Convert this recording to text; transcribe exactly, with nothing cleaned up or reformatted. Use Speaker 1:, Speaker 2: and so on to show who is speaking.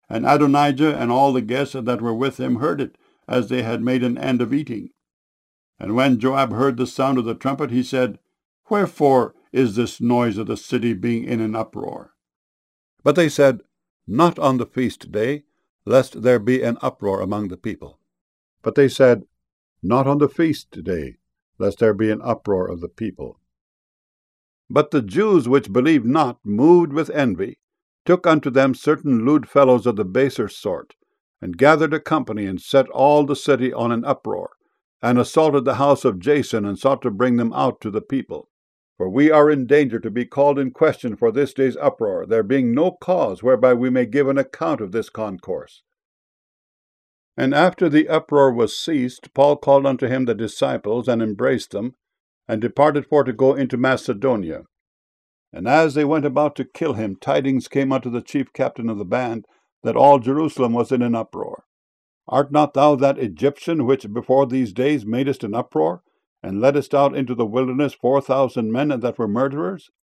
Speaker 1: And Adonijah and all the guests that were with him heard it, as they had made an end of eating. And when Joab heard the sound of the trumpet, he said, Wherefore is this noise of the city being in an uproar? But they said, Not on the feast day, lest there be an uproar among the people. But they said, Not on the feast day, lest there be an uproar of the people. But the Jews which believed not, moved with envy, took unto them certain lewd fellows of the baser sort, and gathered a company, and set all the city on an uproar, and assaulted the house of Jason, and sought to bring them out to the people. For we are in danger to be called in question for this day's uproar, there being no cause whereby we may give an account of this concourse. And after the uproar was ceased, Paul called unto him the disciples, and embraced them, and departed for to go into Macedonia. And as they went about to kill him, tidings came unto the chief captain of the band, that all Jerusalem was in an uproar. Art not thou that Egyptian which before these days madest an uproar, and leddest out into the wilderness four thousand men that were murderers?